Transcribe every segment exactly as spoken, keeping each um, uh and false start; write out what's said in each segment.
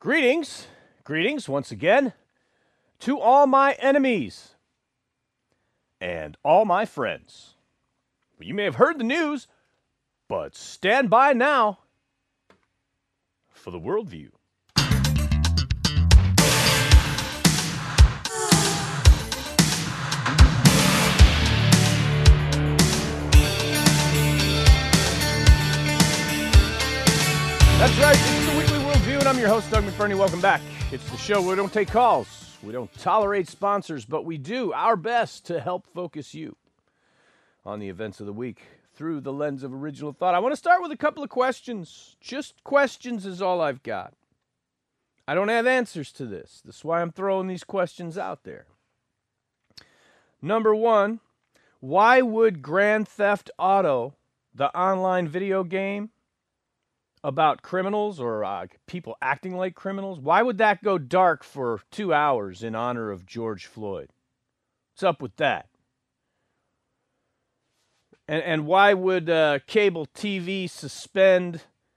Greetings, greetings once again to all my enemies and all my friends. You may have heard the news, but stand by now for the worldview. That's right, it's the Weekly Worldview, and I'm your host, Doug McBurney. Welcome back. It's the show where we don't take calls, we don't tolerate sponsors, but we do our best to help focus you on the events of the week through the lens of original thought. I want to start with a couple of questions. Just questions is all I've got. I don't have answers to this. That's why I'm throwing these questions out there. Number one, why would Grand Theft Auto, the online video game about criminals or uh, people acting like criminals, why would that go dark for two hours in honor of George Floyd? What's up with that? And, and why would uh, cable T V suspend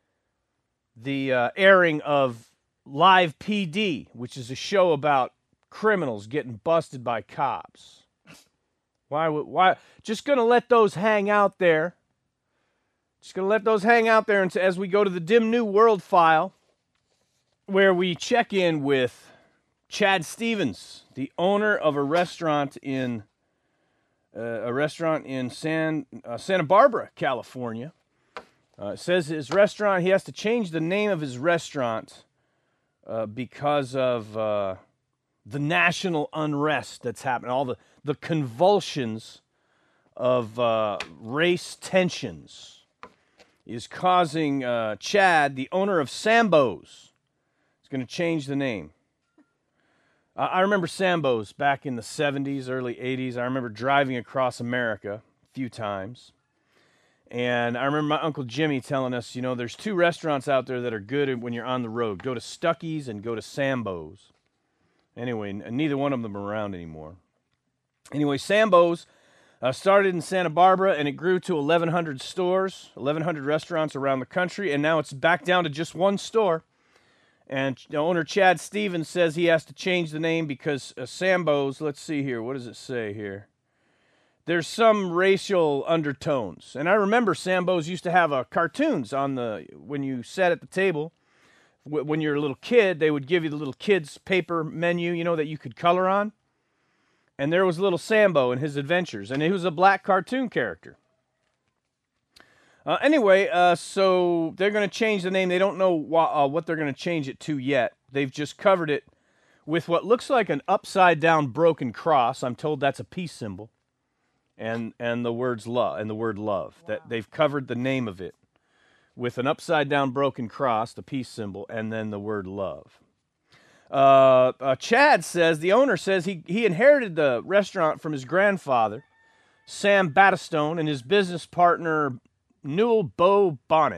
the uh, airing of Live P D, which is a show about criminals getting busted by cops? Why would why just going to let those hang out there? Just going to let those hang out there and as we go to the Dim New World file, where we check in with Chad Stevens, the owner of a restaurant in uh, a restaurant in San uh, Santa Barbara, California. Uh, it says his restaurant, he has to change the name of his restaurant uh, because of uh, the national unrest that's happening, all the, the convulsions of uh, race tensions is causing uh, Chad, the owner of Sambo's, is going to change the name. Uh, I remember Sambo's back in the seventies, early eighties. I remember driving across America a few times. And I remember my Uncle Jimmy telling us, you know, there's two restaurants out there that are good when you're on the road. Go to Stuckey's and go to Sambo's. Anyway, neither one of them are around anymore. Anyway, Sambo's Uh, started in Santa Barbara, and it grew to eleven hundred stores, eleven hundred restaurants around the country, and now it's back down to just one store. And the owner, Chad Stevens, says he has to change the name because uh, Sambo's, let's see here, what does it say here? There's some racial undertones. And I remember Sambo's used to have uh, cartoons on the, when you sat at the table. W- when you're a little kid, they would give you the little kid's paper menu, you know, that you could color on. And there was little Sambo and his adventures, and he was a black cartoon character. Uh, anyway, uh, so they're going to change the name. They don't know wh- uh, what they're going to change it to yet. They've just covered it with what looks like an upside-down broken cross. I'm told that's a peace symbol, and and the words love and the word love. Wow. That they've covered the name of it with an upside-down broken cross, the peace symbol, and then the word love. Uh, uh, Chad says, the owner says he, he inherited the restaurant from his grandfather, Sam Battistone, and his business partner, Newell Bo Bonnet.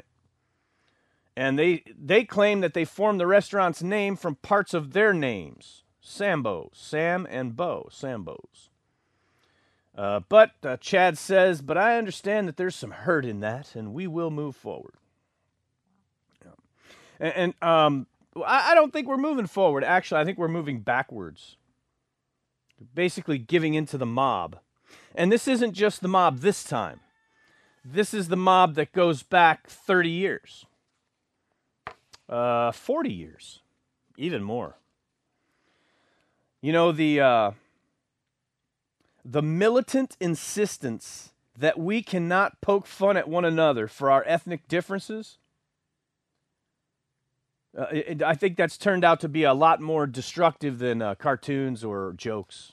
And they they claim that they formed the restaurant's name from parts of their names, Sambo, Sam and Bo, Sambo's. Uh, but uh, Chad says, but I understand that there's some hurt in that, and we will move forward. Yeah. And, and um. I don't think we're moving forward. Actually, I think we're moving backwards. Basically giving into the mob. And this isn't just the mob this time. This is the mob that goes back thirty years. Uh, forty years. Even more. You know, the, uh, the militant insistence that we cannot poke fun at one another for our ethnic differences. Uh, it, I think that's turned out to be a lot more destructive than uh, cartoons or jokes.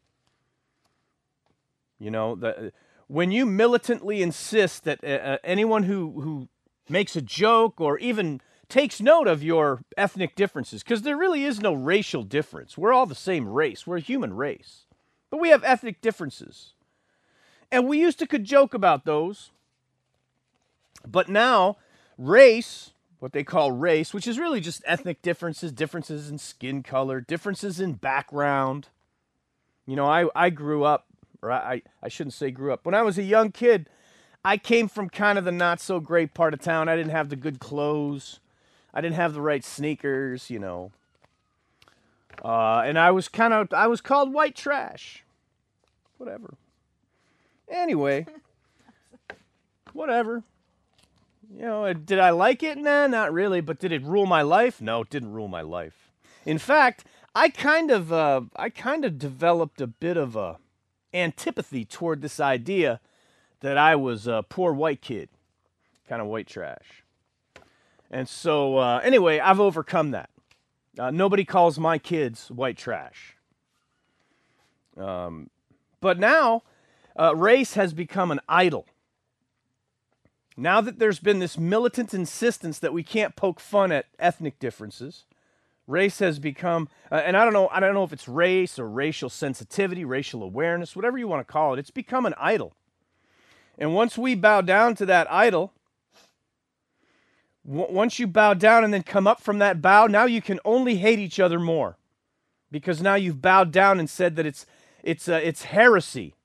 You know, the, when you militantly insist that uh, anyone who, who makes a joke or even takes note of your ethnic differences, because there really is no racial difference. We're all the same race. We're a human race. But we have ethnic differences. And we used to could joke about those. But now, race, what they call race, which is really just ethnic differences, differences in skin color, differences in background. You know, I, I grew up, or I, I shouldn't say grew up. When I was a young kid, I came from kind of the not so great part of town. I didn't have the good clothes. I didn't have the right sneakers, you know. Uh, and I was kind of, I was called white trash. Whatever. Anyway, whatever. You know, did I like it? Nah, not really. But did it rule my life? No, it didn't rule my life. In fact, I kind of, uh, I kind of developed a bit of a antipathy toward this idea that I was a poor white kid, kind of white trash. And so, uh, anyway, I've overcome that. Uh, nobody calls my kids white trash. Um, but now, uh, race has become an idol. Now that there's been this militant insistence that we can't poke fun at ethnic differences, race has become, uh, and I don't know, I don't know if it's race or racial sensitivity, racial awareness, whatever you want to call it, it's become an idol. And once we bow down to that idol, w- once you bow down and then come up from that bow, now you can only hate each other more, because now you've bowed down and said that it's it's uh, it's heresy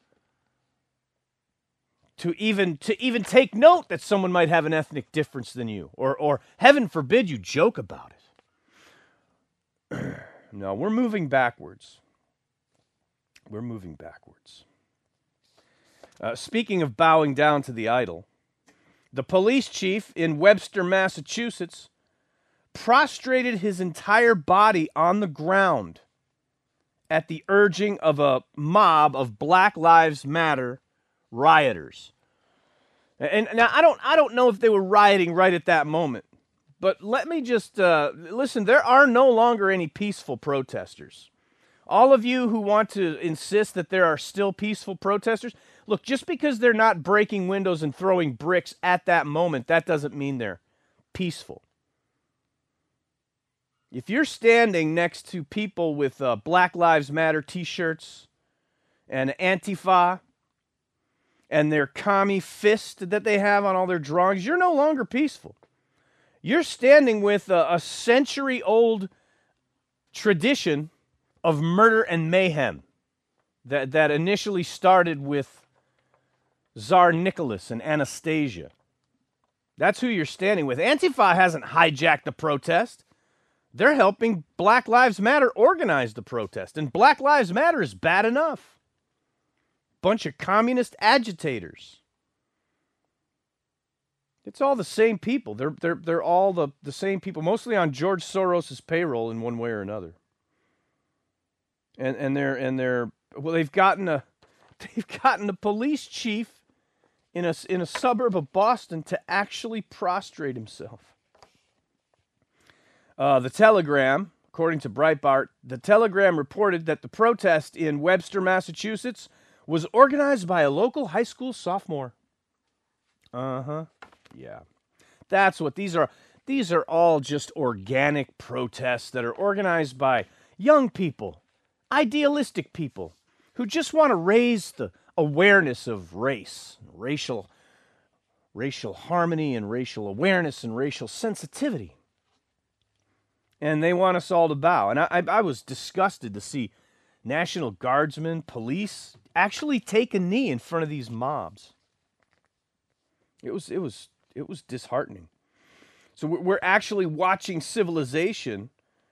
to even to even take note that someone might have an ethnic difference than you, or or heaven forbid you joke about it. No, we're moving backwards. We're moving backwards. Uh, speaking of bowing down to the idol, the police chief in Webster, Massachusetts, prostrated his entire body on the ground at the urging of a mob of Black Lives Matter rioters. And now I don't I don't know if they were rioting right at that moment, but let me just uh, listen. There are no longer any peaceful protesters. All of you who want to insist that there are still peaceful protesters, look, just because they're not breaking windows and throwing bricks at that moment, that doesn't mean they're peaceful. If you're standing next to people with uh, Black Lives Matter t-shirts and Antifa and their commie fist that they have on all their drawings, you're no longer peaceful. You're standing with a, a century-old tradition of murder and mayhem that, that initially started with Tsar Nicholas and Anastasia. That's who you're standing with. Antifa hasn't hijacked the protest. They're helping Black Lives Matter organize the protest. And Black Lives Matter is bad enough. Bunch of communist agitators. It's all the same people. They're they're they're all the, the same people, mostly on George Soros's payroll in one way or another. And and they're and they're well they've gotten a they've gotten a police chief in a in a suburb of Boston to actually prostrate himself. Uh, the Telegram, according to Breitbart, the Telegram reported that the protest in Webster, Massachusetts, was organized by a local high school sophomore. Uh-huh. Yeah. That's what these are. These are all just organic protests that are organized by young people, idealistic people who just want to raise the awareness of race, racial, racial harmony and racial awareness and racial sensitivity. And they want us all to bow. And I, I, I was disgusted to see National Guardsmen, police, actually take a knee in front of these mobs. It was, it was, it was disheartening. So we're, we're actually watching civilization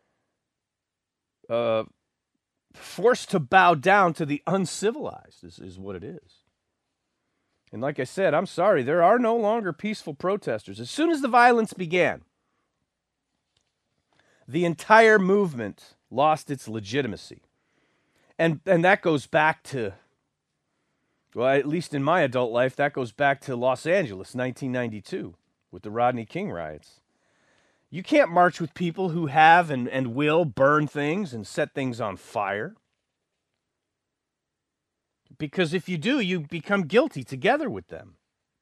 uh, forced to bow down to the uncivilized, is, is what it is. And like I said, I'm sorry, there are no longer peaceful protesters. As soon as the violence began, the entire movement lost its legitimacy. And and that goes back to, well, at least in my adult life, that goes back to Los Angeles, nineteen ninety-two, with the Rodney King riots. You can't march with people who have and, and will burn things and set things on fire. Because if you do, you become guilty together with them.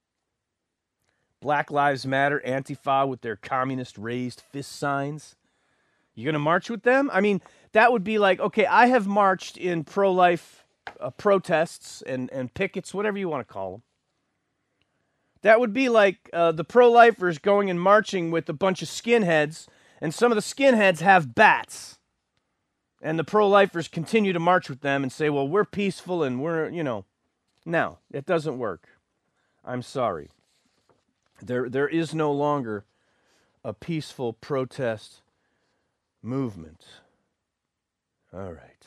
Black Lives Matter, Antifa with their communist raised fist signs. You going to march with them? I mean, that would be like, okay, I have marched in pro-life uh, protests and, and pickets, whatever you want to call them. That would be like uh, the pro-lifers going and marching with a bunch of skinheads, and some of the skinheads have bats. And the pro-lifers continue to march with them and say, well, we're peaceful and we're, you know. No, it doesn't work. I'm sorry. There, there is no longer a peaceful protest movement. All right.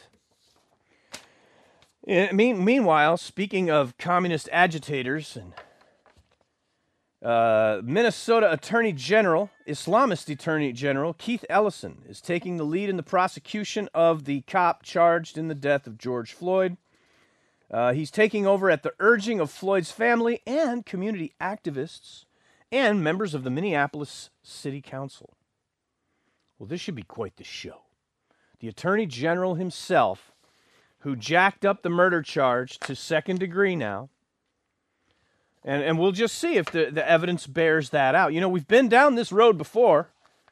Yeah, mean, meanwhile, speaking of communist agitators, and uh, Minnesota Attorney General, Islamist Attorney General Keith Ellison is taking the lead in the prosecution of the cop charged in the death of George Floyd. Uh, he's taking over at the urging of Floyd's family and community activists and members of the Minneapolis City Council. Well, this should be quite the show. The Attorney General himself, who jacked up the murder charge to second degree now, and, and we'll just see if the, the evidence bears that out. You know, we've been down this road before.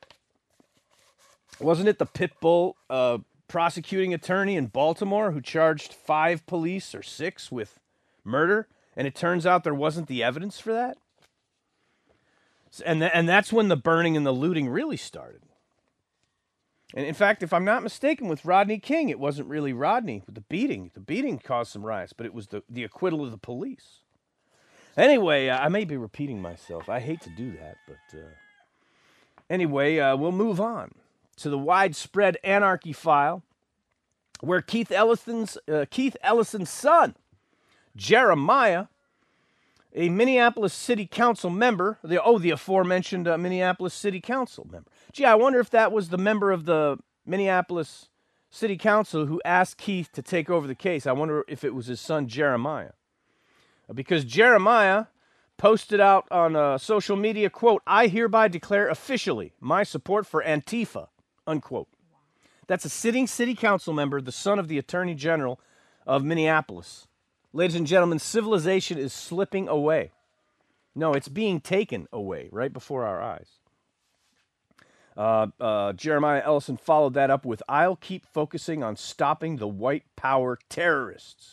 Wasn't it the Pitbull uh, prosecuting attorney in Baltimore who charged five police or six with murder, and it turns out there wasn't the evidence for that? And, th- and that's when the burning and the looting really started. And in fact, if I'm not mistaken, with Rodney King, it wasn't really Rodney. The beating, the beating caused some riots, but it was the, the acquittal of the police. Anyway, uh, I may be repeating myself. I hate to do that, but uh, anyway, uh, we'll move on to the widespread anarchy file, where Keith Ellison's uh, Keith Ellison's son, Jeremiah, a Minneapolis City Council member, the oh, the aforementioned uh, Minneapolis City Council member. Gee, I wonder if that was the member of the Minneapolis City Council who asked Keith to take over the case. I wonder if it was his son, Jeremiah. Because Jeremiah posted out on uh, social media, quote, "I hereby declare officially my support for Antifa," unquote. That's a sitting city council member, the son of the Attorney General of Minneapolis. Ladies and gentlemen, civilization is slipping away. No, it's being taken away right before our eyes. Uh, uh, Jeremiah Ellison followed that up with, "I'll keep focusing on stopping the white power terrorists.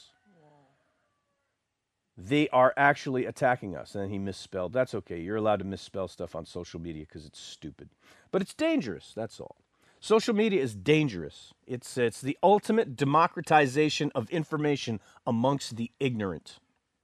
They are actually attacking us." And then he misspelled. That's okay. You're allowed to misspell stuff on social media because it's stupid. But it's dangerous, that's all. Social media is dangerous. It's, it's the ultimate democratization of information amongst the ignorant.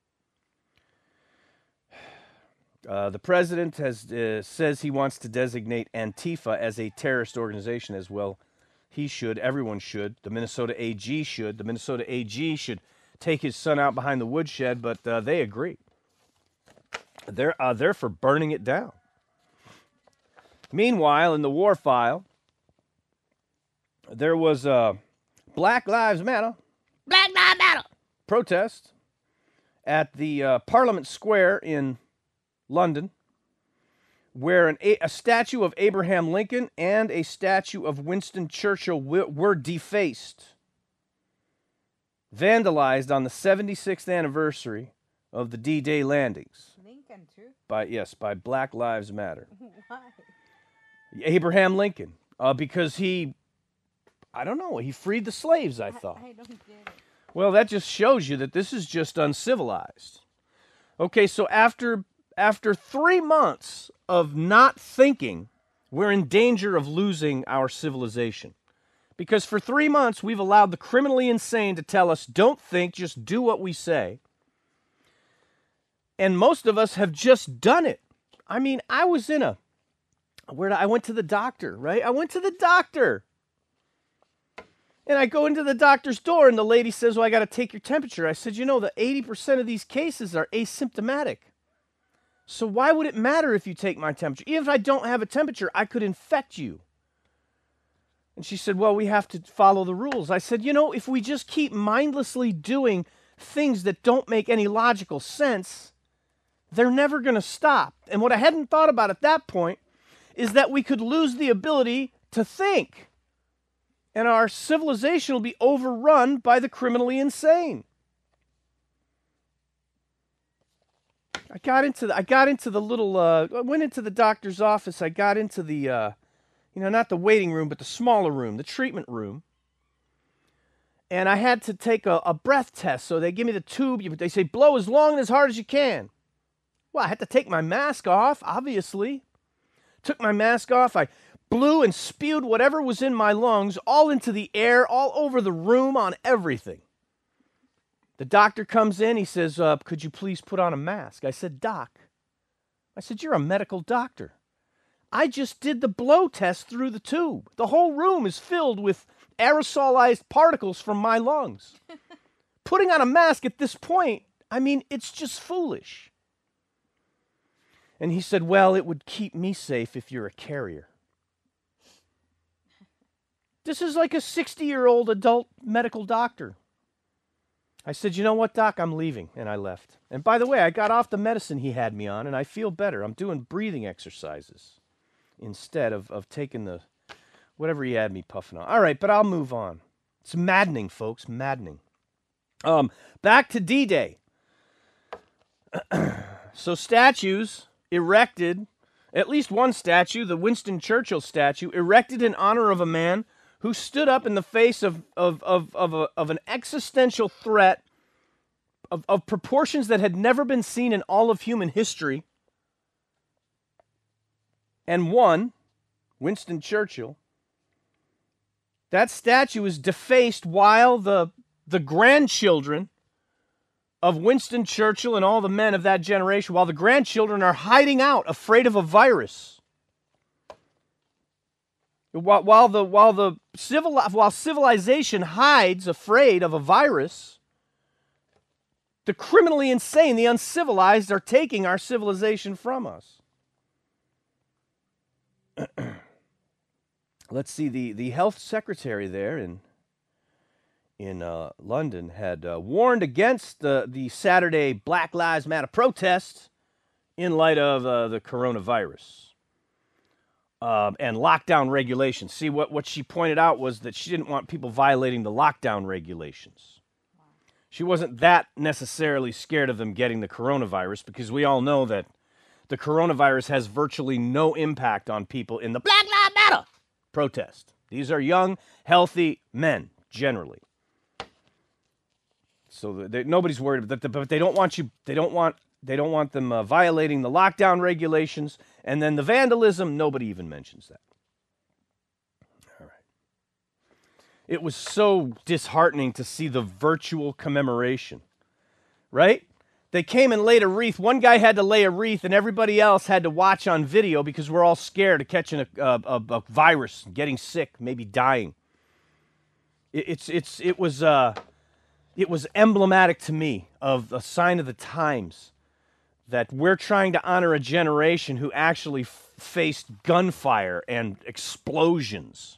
Uh, the president has uh, says he wants to designate Antifa as a terrorist organization as well. He should. Everyone should. The Minnesota A G should. The Minnesota A G should take his son out behind the woodshed, but uh, they agree. They're, uh, they're for burning it down. Meanwhile, in the war file, there was a Black Lives Matter, Black Lives Matter protest at the uh, Parliament Square in London, where an, a, a statue of Abraham Lincoln and a statue of Winston Churchill w- were defaced, vandalized on the seventy-sixth anniversary of the D-Day landings. Lincoln, too? By, yes, by Black Lives Matter. Why? Abraham Lincoln, uh, because he, I don't know, he freed the slaves, I thought. I, I don't get it. Well, that just shows you that this is just uncivilized. Okay, so after after three months of not thinking, we're in danger of losing our civilization. Because for three months, we've allowed the criminally insane to tell us, don't think, just do what we say. And most of us have just done it. I mean, I was in a, where did I, I went to the doctor, right? I went to the doctor. And I go into the doctor's door, and the lady says, well, I got to take your temperature. I said, you know, the eighty percent of these cases are asymptomatic. So why would it matter if you take my temperature? Even if I don't have a temperature, I could infect you. And she said, well, we have to follow the rules. I said, you know, if we just keep mindlessly doing things that don't make any logical sense, they're never going to stop. And what I hadn't thought about at that point is that we could lose the ability to think. And our civilization will be overrun by the criminally insane. I got into the, I got into the little, uh, I went into the doctor's office. I got into the, uh, you know, not the waiting room, but the smaller room, the treatment room. And I had to take a, a breath test. So they give me the tube. They say, blow as long and as hard as you can. Well, I had to take my mask off, obviously. Took my mask off. I blew and spewed whatever was in my lungs all into the air, all over the room, on everything. The doctor comes in. He says, uh, could you please put on a mask? I said, Doc. I said, you're a medical doctor. I just did the blow test through the tube. The whole room is filled with aerosolized particles from my lungs. Putting on a mask at this point, I mean, it's just foolish. And he said, well, it would keep me safe if you're a carrier. This is like a sixty-year-old adult medical doctor. I said, you know what, Doc, I'm leaving. And I left. And by the way, I got off the medicine he had me on, and I feel better. I'm doing breathing exercises instead of, of taking the whatever he had me puffing on. All right, but I'll move on. It's maddening, folks, maddening. Um, back to D-Day. So statues erected, at least one statue, the Winston Churchill statue, erected in honor of a man who stood up in the face of of of of, a, of an existential threat of, of proportions that had never been seen in all of human history, and won. Winston Churchill. That statue is defaced while the the grandchildren of Winston Churchill and all the men of that generation, while the grandchildren are hiding out, afraid of a virus. While, while the while the civil while civilization hides, afraid of a virus, the criminally insane, the uncivilized, are taking our civilization from us. Let's see, the, the health secretary there in in uh, London had uh, warned against the, the Saturday Black Lives Matter protests in light of uh, the coronavirus um, and lockdown regulations. See, what, what she pointed out was that she didn't want people violating the lockdown regulations. Wow. She wasn't that necessarily scared of them getting the coronavirus, because we all know that the coronavirus has virtually no impact on people in the Black Lives Matter protest. These are young, healthy men, generally. So they, nobody's worried about that, but they don't want you. They don't want. They don't want them uh, violating the lockdown regulations, and then the vandalism. Nobody even mentions that. All right. It was so disheartening to see the virtual commemoration, right? They came and laid a wreath. One guy had to lay a wreath, and everybody else had to watch on video because we're all scared of catching a, a, a, a virus, getting sick, maybe dying. It, it's it's it was. Uh, It was emblematic to me of a sign of the times that we're trying to honor a generation who actually f- faced gunfire and explosions.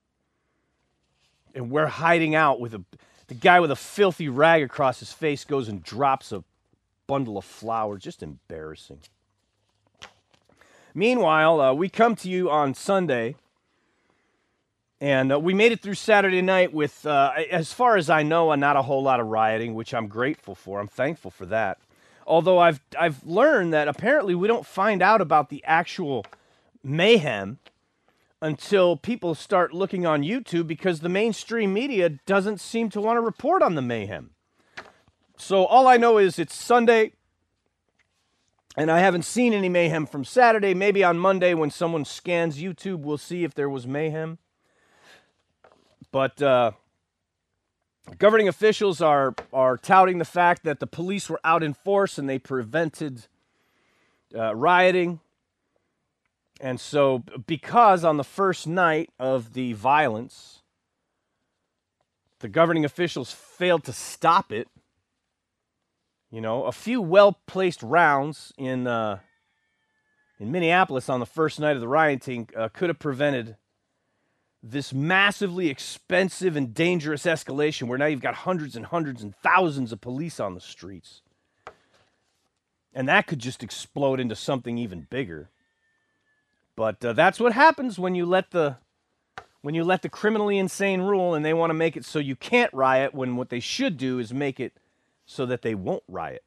And we're hiding out with a, the guy with a filthy rag across his face goes and drops a bundle of flowers. Just embarrassing. Meanwhile, uh, we come to you on Sunday. And uh, we made it through Saturday night with, uh, as far as I know, uh, not a whole lot of rioting, which I'm grateful for. I'm thankful for that. Although I've I've learned that apparently we don't find out about the actual mayhem until people start looking on YouTube, because the mainstream media doesn't seem to want to report on the mayhem. So all I know is it's Sunday, and I haven't seen any mayhem from Saturday. Maybe on Monday when someone scans YouTube, we'll see if there was mayhem. But uh, governing officials are are touting the fact that the police were out in force and they prevented uh, rioting. And so because on the first night of the violence, the governing officials failed to stop it, you know, a few well-placed rounds in, uh, in Minneapolis on the first night of the rioting uh, could have prevented this massively expensive and dangerous escalation where now you've got hundreds and hundreds and thousands of police on the streets. And that could just explode into something even bigger. But uh, that's what happens when you let the when you let the criminally insane rule, and they want to make it so you can't riot, when what they should do is make it so that they won't riot.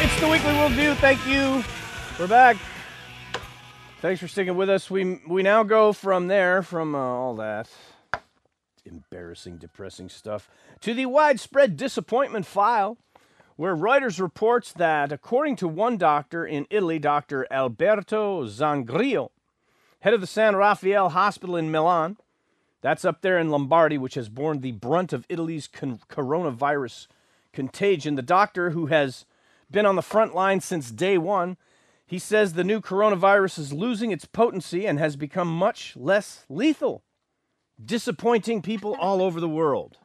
It's the Weekly Will Do. Thank you. We're back. Thanks for sticking with us. We we now go from there, from uh, all that embarrassing, depressing stuff, to the widespread disappointment file, where Reuters reports that, according to one doctor in Italy, Doctor Alberto Zangrillo, head of the San Raffaele Hospital in Milan, that's up there in Lombardy, which has borne the brunt of Italy's con- coronavirus contagion. The doctor, who has been on the front line since day one, he says the new coronavirus is losing its potency and has become much less lethal, disappointing people all over the world.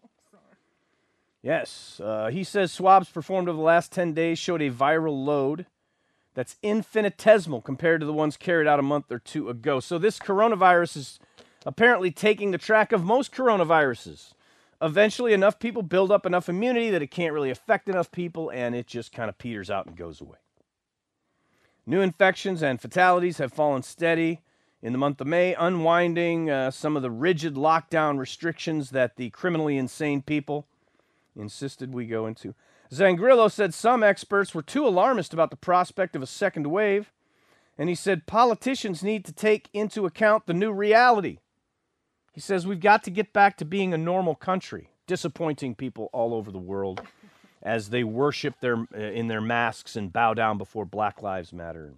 Yes, uh, he says swabs performed over the last ten days showed a viral load that's infinitesimal compared to the ones carried out a month or two ago. So this coronavirus is apparently taking the track of most coronaviruses. Eventually, enough people build up enough immunity that it can't really affect enough people, and it just kind of peters out and goes away. New infections and fatalities have fallen steady in the month of May, unwinding uh, some of the rigid lockdown restrictions that the criminally insane people insisted we go into. Zangrillo said some experts were too alarmist about the prospect of a second wave, and he said politicians need to take into account the new reality. He says we've got to get back to being a normal country, disappointing people all over the world as they worship their uh, in their masks and bow down before Black Lives Matter.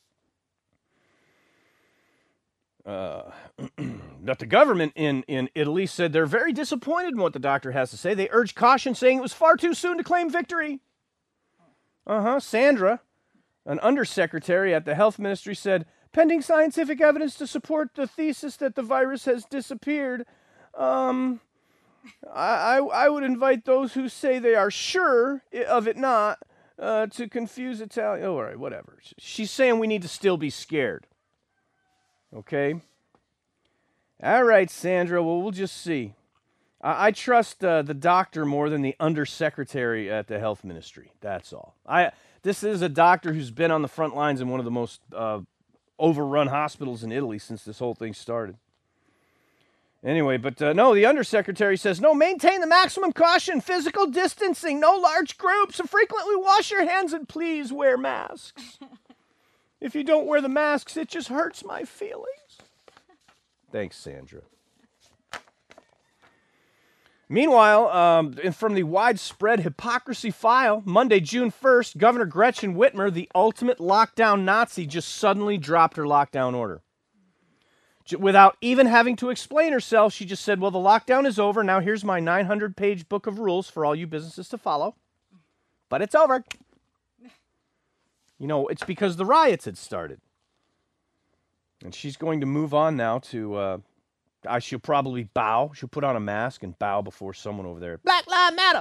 Uh, but the government in, in Italy said they're very disappointed in what the doctor has to say. They urged caution, saying it was far too soon to claim victory. Uh-huh. Sandra, an undersecretary at the health ministry, said, pending scientific evidence to support the thesis that the virus has disappeared, um, I, I, I would invite those who say they are sure of it not uh, to confuse Italian. Oh, all right, whatever. She's saying we need to still be scared. Okay? All right, Sandra. Well, we'll just see. I, I trust uh, the doctor more than the undersecretary at the health ministry. That's all. I. This is a doctor who's been on the front lines in one of the most uh, overrun hospitals in Italy since this whole thing started. Anyway, but uh, no, the undersecretary says, no, maintain the maximum caution, physical distancing, no large groups, and frequently wash your hands, and please wear masks. If you don't wear the masks, it just hurts my feelings. Thanks, Sandra. Meanwhile, um, from the widespread hypocrisy file, Monday, June first, Governor Gretchen Whitmer, the ultimate lockdown Nazi, just suddenly dropped her lockdown order. Without even having to explain herself, she just said, well, the lockdown is over. Now here's my nine hundred page book of rules for all you businesses to follow. But it's over. You know, it's because the riots had started. And she's going to move on now to... Uh, I she'll probably bow. She'll put on a mask and bow before someone over there. Black Lives Matter.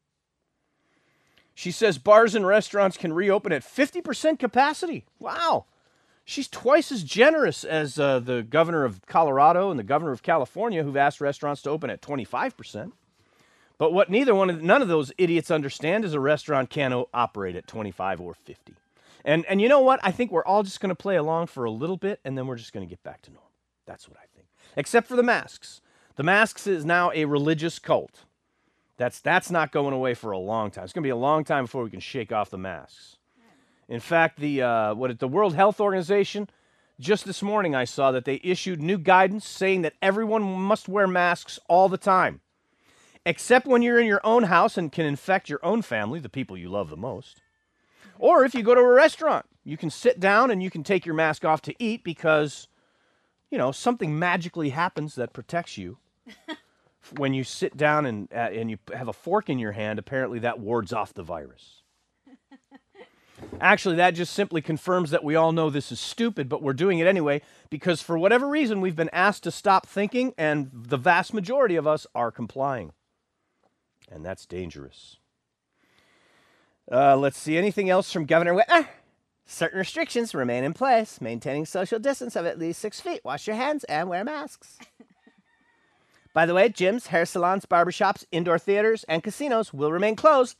She says bars and restaurants can reopen at fifty percent capacity. Wow. She's twice as generous as uh, the governor of Colorado and the governor of California, who've asked restaurants to open at twenty-five percent. But what neither one of none of those idiots understand is a restaurant can't operate at twenty-five or fifty. And and you know what? I think we're all just going to play along for a little bit, and then we're just going to get back to normal. That's what I think. Except for the masks. The masks is now a religious cult. That's that's not going away for a long time. It's going to be a long time before we can shake off the masks. In fact, the uh, what the World Health Organization, just this morning I saw that they issued new guidance saying that everyone must wear masks all the time, except when you're in your own house and can infect your own family, the people you love the most. Or if you go to a restaurant, you can sit down and you can take your mask off to eat because, you know, something magically happens that protects you. When you sit down and uh, and you have a fork in your hand, apparently that wards off the virus. Actually, that just simply confirms that we all know this is stupid, but we're doing it anyway because for whatever reason we've been asked to stop thinking, and the vast majority of us are complying. And that's dangerous. Uh, let's see, anything else from Governor Whitmer? Certain restrictions remain in place, maintaining social distance of at least six feet. Wash your hands and wear masks. By the way, gyms, hair salons, barbershops, indoor theaters, and casinos will remain closed.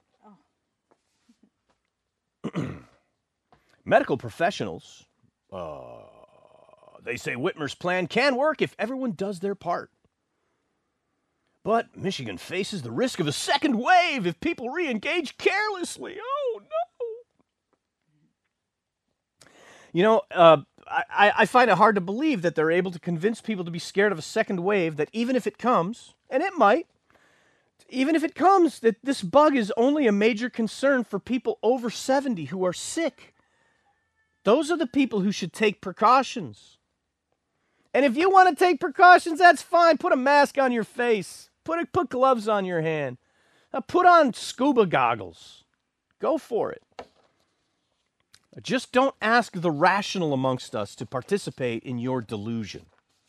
Oh. Medical professionals, uh, they say Whitmer's plan can work if everyone does their part. But Michigan faces the risk of a second wave if people re-engage carelessly. Oh, You know, uh, I, I find it hard to believe that they're able to convince people to be scared of a second wave, that even if it comes, and it might, even if it comes, that this bug is only a major concern for people over seventy who are sick. Those are the people who should take precautions. And if you want to take precautions, that's fine. Put a mask on your face. Put a, put gloves on your hand. Uh, put on scuba goggles. Go for it. Just don't ask the rational amongst us to participate in your delusion.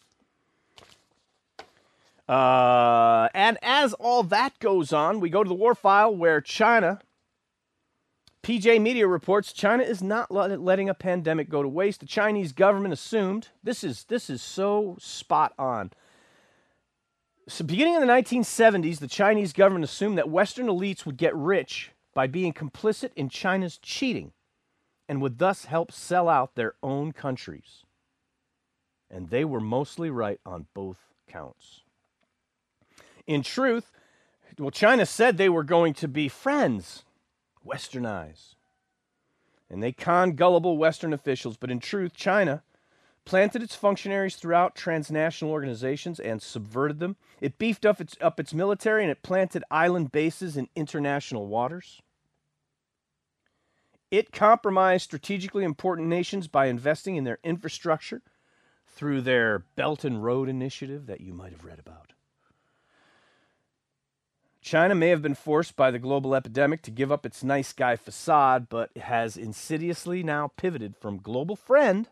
Uh, and as all that goes on, we go to the war file where China, P J Media reports, China is not letting a pandemic go to waste. The Chinese government assumed, this is this is so spot on. So beginning in the nineteen seventies, the Chinese government assumed that Western elites would get rich by being complicit in China's cheating and would thus help sell out their own countries. And they were mostly right on both counts. In truth, well, China said they were going to be friends, westernized. And they conned gullible Western officials, but in truth, China planted its functionaries throughout transnational organizations and subverted them. It beefed up its, up its military, and it planted island bases in international waters. It compromised strategically important nations by investing in their infrastructure through their Belt and Road Initiative that you might have read about. China may have been forced by the global epidemic to give up its nice guy facade, but has insidiously now pivoted from global friend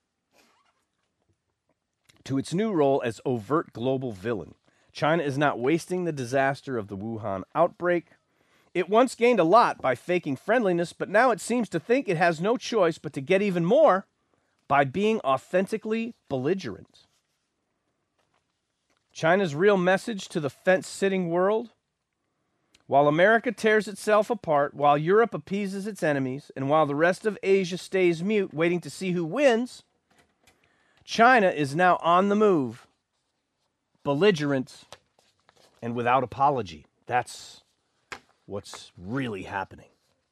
to its new role as overt global villain. China is not wasting the disaster of the Wuhan outbreak. It once gained a lot by faking friendliness, but now it seems to think it has no choice but to get even more by being authentically belligerent. China's real message to the fence-sitting world: while America tears itself apart, while Europe appeases its enemies, and while the rest of Asia stays mute, waiting to see who wins, China is now on the move, belligerent, and without apology. That's what's really happening.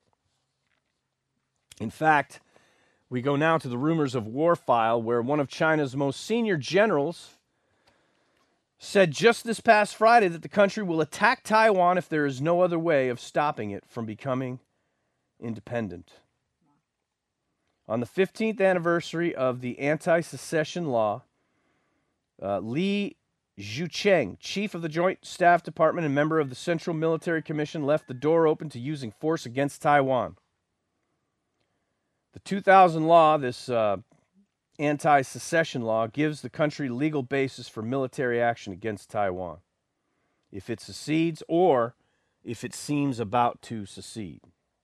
In fact, we go now to the rumors of war file, where one of China's most senior generals said just this past Friday that the country will attack Taiwan if there is no other way of stopping it from becoming independent. On the fifteenth anniversary of the anti-secession law, uh, Li Zhucheng, chief of the Joint Staff Department and member of the Central Military Commission, left the door open to using force against Taiwan. The two thousand law, this uh, anti-secession law, gives the country legal basis for military action against Taiwan if it secedes or if it seems about to secede.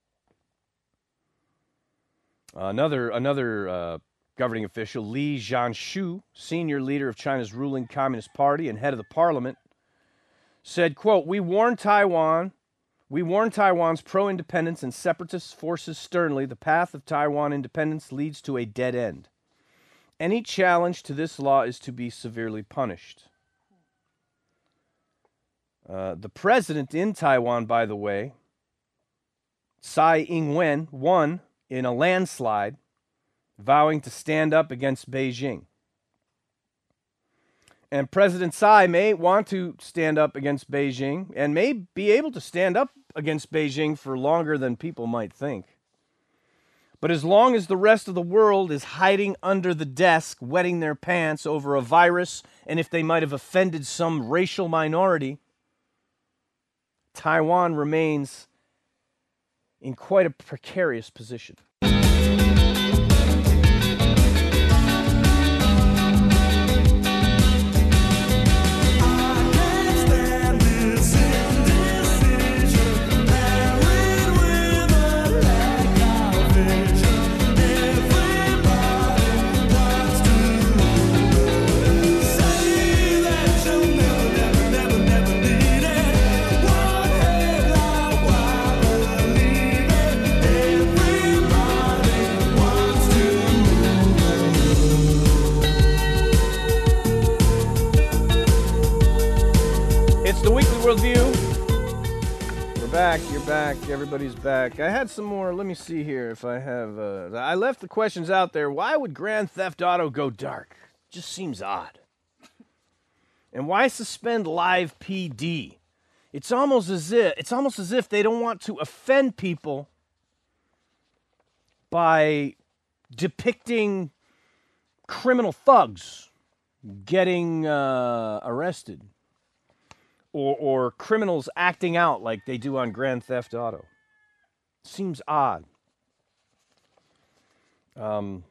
Uh, another another uh, governing official, Li Zhanshu, senior leader of China's ruling Communist Party and head of the parliament, said, quote, "We warn Taiwan, we warn Taiwan's pro-independence and separatist forces sternly. The path of Taiwan independence leads to a dead end. Any challenge to this law is to be severely punished." Uh, the president in Taiwan, by the way, Tsai Ing-wen, won in a landslide, vowing to stand up against Beijing. And President Tsai may want to stand up against Beijing and may be able to stand up against Beijing for longer than people might think. But as long as the rest of the world is hiding under the desk, wetting their pants over a virus, and if they might have offended some racial minority, Taiwan remains in quite a precarious position. You're back. Everybody's back. I had some more. Let me see here if I have. Uh, I left the questions out there. Why would Grand Theft Auto go dark? Just seems odd. And why suspend live P D? It's almost as if it's almost as if they don't want to offend people by depicting criminal thugs getting uh, arrested. Or, or criminals acting out like they do on Grand Theft Auto. Seems odd. Um.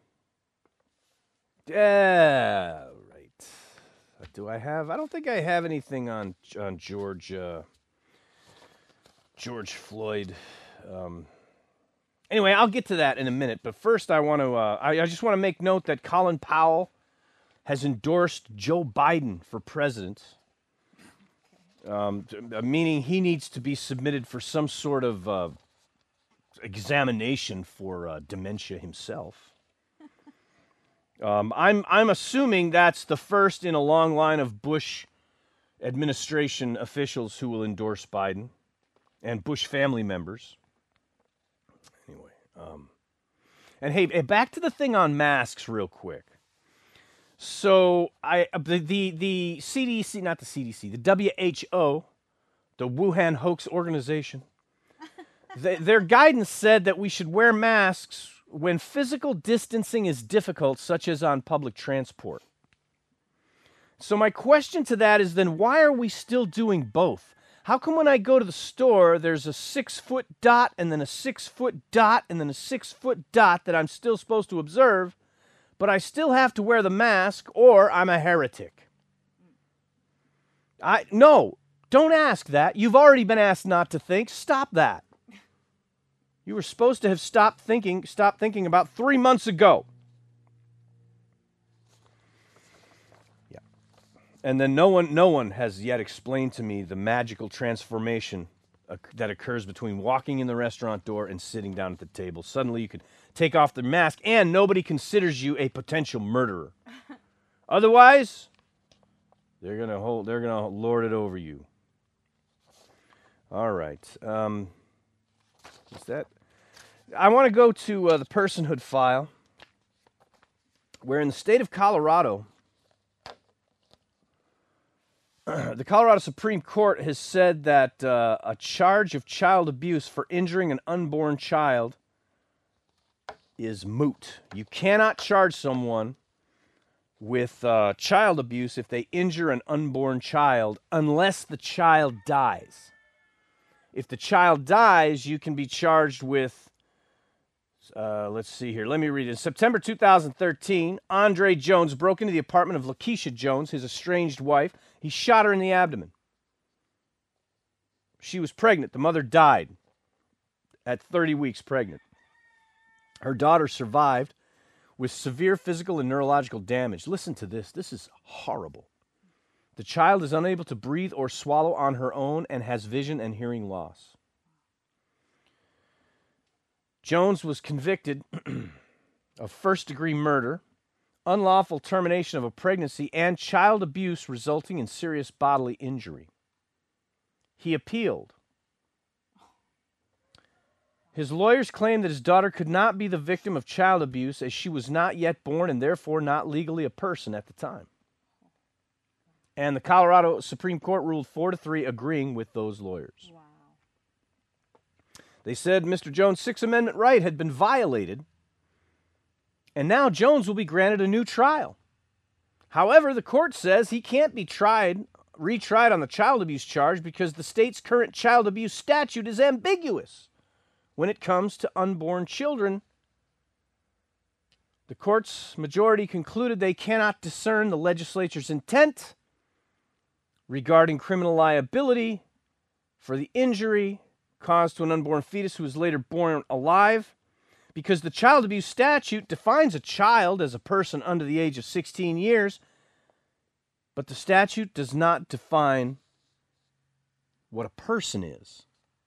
Yeah, right. Do I have? I don't think I have anything on on George uh, George Floyd. Um, anyway, I'll get to that in a minute. But first, I want to. Uh, I, I just want to make note that Colin Powell has endorsed Joe Biden for president. Um, meaning he needs to be submitted for some sort of uh, examination for uh, dementia himself. Um, I'm I'm assuming that's the first in a long line of Bush administration officials who will endorse Biden and Bush family members. Anyway, um, and hey, back to the thing on masks real quick. So I the, the the C D C, not the C D C, the W H O, the Wuhan hoax organization, the, their guidance said that we should wear masks when physical distancing is difficult, such as on public transport. So my question to that is then why are we still doing both? How come when I go to the store, there's a six-foot dot and then a six-foot dot and then a six-foot dot that I'm still supposed to observe, but I still have to wear the mask or I'm a heretic? I no, don't ask that. You've already been asked not to think. Stop that. You were supposed to have stopped thinking, stopped thinking about three months ago. Yeah. And then no one, no one has yet explained to me the magical transformation uh, that occurs between walking in the restaurant door and sitting down at the table. Suddenly you could take off the mask, and nobody considers you a potential murderer. Otherwise, they're gonna hold. They're gonna lord it over you. All right. Um, is that? I want to go to uh, the personhood file, where in the state of Colorado, the Colorado Supreme Court has said that uh, a charge of child abuse for injuring an unborn child is moot. You cannot charge someone with uh, child abuse if they injure an unborn child unless the child dies. If the child dies, you can be charged with, uh, let's see here, let me read it. In September two thousand thirteen, Andre Jones broke into the apartment of Lakeisha Jones, his estranged wife. He shot her in the abdomen. She was pregnant. The mother died at thirty weeks pregnant. Her daughter survived with severe physical and neurological damage. Listen to this. This is horrible. The child is unable to breathe or swallow on her own and has vision and hearing loss. Jones was convicted of first-degree murder, unlawful termination of a pregnancy, and child abuse resulting in serious bodily injury. He appealed. His lawyers claimed that his daughter could not be the victim of child abuse as she was not yet born and therefore not legally a person at the time. And the Colorado Supreme Court ruled four to three, agreeing with those lawyers. Wow. They said Mister Jones' Sixth Amendment right had been violated, and now Jones will be granted a new trial. However, the court says he can't be tried, retried on the child abuse charge because the state's current child abuse statute is ambiguous when it comes to unborn children. The court's majority concluded they cannot discern the legislature's intent regarding criminal liability for the injury caused to an unborn fetus who was later born alive, because the child abuse statute defines a child as a person under the age of sixteen years, but the statute does not define what a person is.